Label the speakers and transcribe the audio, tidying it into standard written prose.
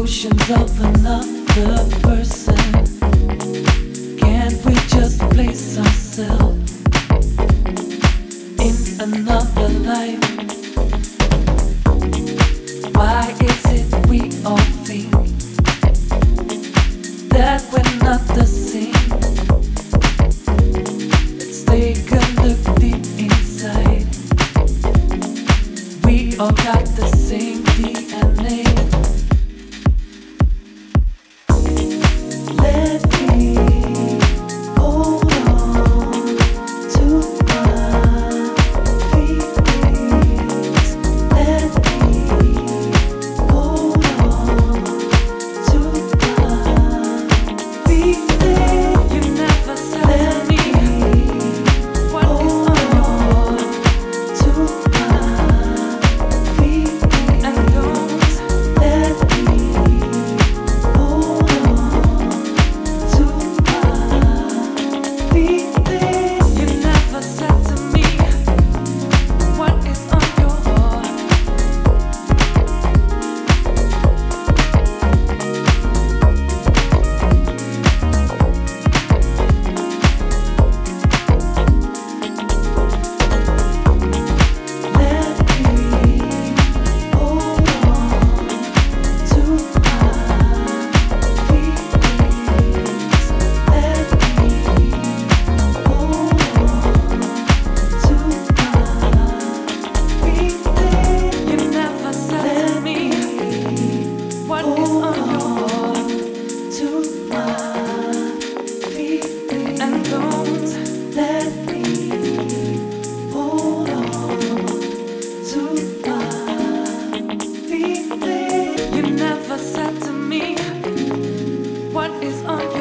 Speaker 1: emotions of another person. Can't we just place ourselves in another life? Why is it we all think that we're not the same? Let's take a look deep inside. We all got the same DNA. Let me hold on to my feelings. Let me hold on to my feelings. You never said to me what is on your to my feelings. And don't let me hold on to my feelings. You never said to me what is on your heart. Let me hold on to my feelings. Let me hold on to my feelings. You never said to me what is on your heart. To my feelings. And don't let me hold on to my feelings. You never said to me what is on your